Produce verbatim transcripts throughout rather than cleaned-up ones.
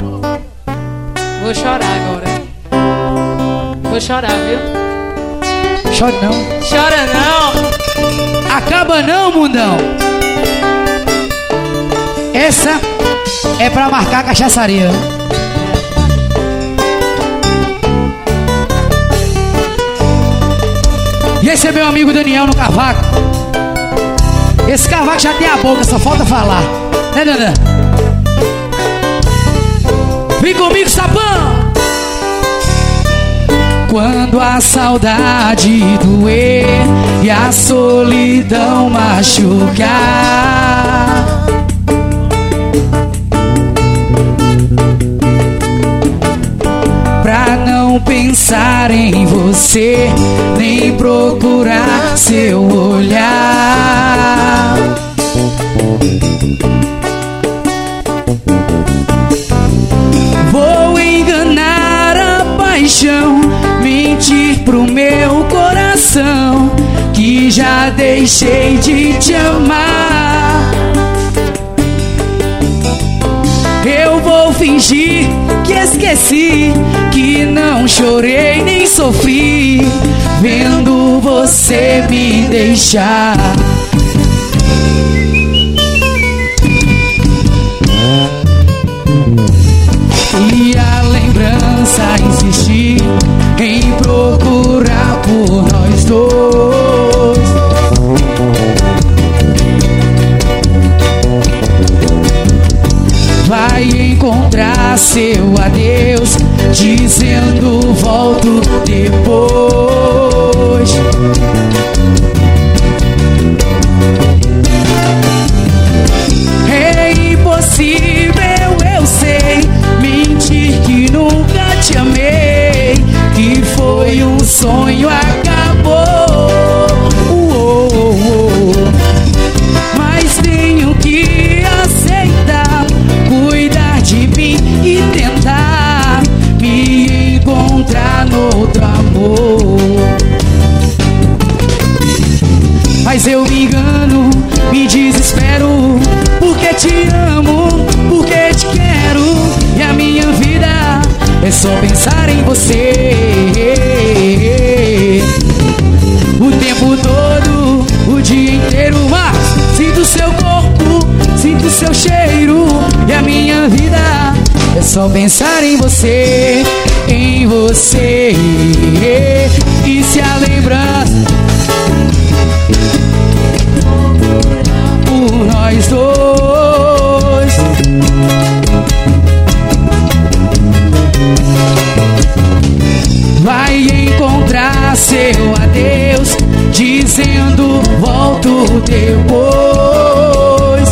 Vou chorar agora. Vou chorar, viu? Chora não. Chora não. Acaba não, mundão. Essa é pra marcar a cachaçaria. E esse é meu amigo Daniel no cavaco. Esse cavaco já tem a boca, só falta falar. Né, Dandan? Vem comigo, sapão! Quando a saudade doer e a solidão machucar, pra não pensar em você, nem procurar seu olhar, vou enganar a paixão, mentir pro meu coração que já deixei de te amar. Eu vou fingir que esqueci, que não chorei nem sofri, vendo você me deixar. E a lembrança insistir em procurar por nós dois, vai encontrar seu adeus, dizendo volto depois. É impossível, eu sei, mentir que nunca te amei, que foi um sonho, acabou. Oh, oh, oh. Mas tenho que aceitar, cuidar de mim e tentar me encontrar no outro amor. Mas eu me engano, me desespero, porque te amo, porque te quero, e a minha vida é só pensar em você. O tempo todo, o dia inteiro, mas sinto seu corpo, sinto seu cheiro, e a minha vida é só pensar em você, em você. E se a lembrança por nós dois, vai encontrar seu adeus, dizendo volto depois.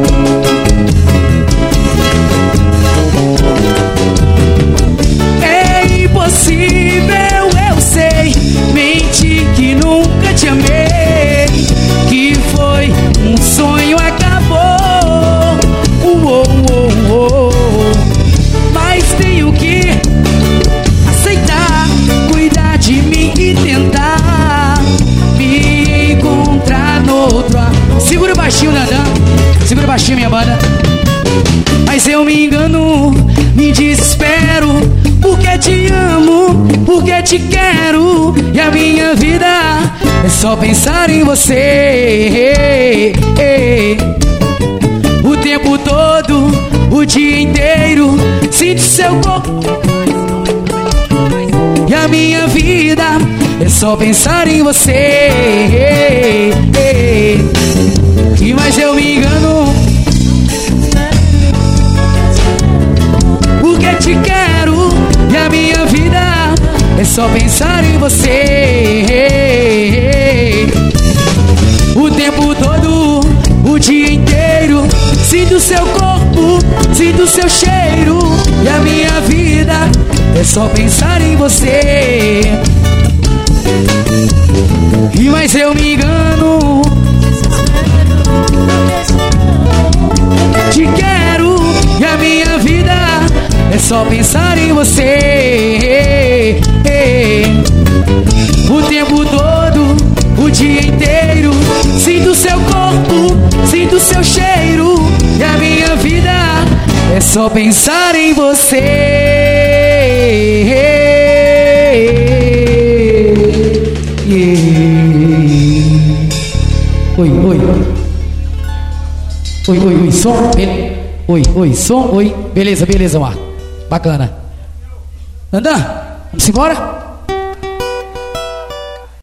É impossível, eu sei, mentir que nunca te amei, que foi um sonho, acabou. Uh, oh, oh, oh. Mas tenho que aceitar, cuidar de mim e tentar me encontrar no outro. Segura baixinho, Dandan. Segura baixinho, minha banda. Mas eu me engano, me desespero, porque te amo, porque te quero, e a minha vida é só pensar em você. O tempo todo, o dia inteiro, sinto seu corpo, e a minha vida é só pensar em você. E mas eu me engano, porque te quero, e a minha vida é só pensar em você. O tempo todo, o dia inteiro, sinto seu corpo, sinto seu cheiro, e a minha vida é só pensar em você. E mas eu me engano, te quero, e a minha vida é só pensar em você. O tempo todo, o dia inteiro, sinto seu corpo, sinto seu cheiro, e a minha vida é só pensar em você. Yeah. Oi, oi. Oi, oi, oi, som. Be... Oi, oi, som, oi. Beleza, beleza, Marco. Bacana. Nandan, vamos embora?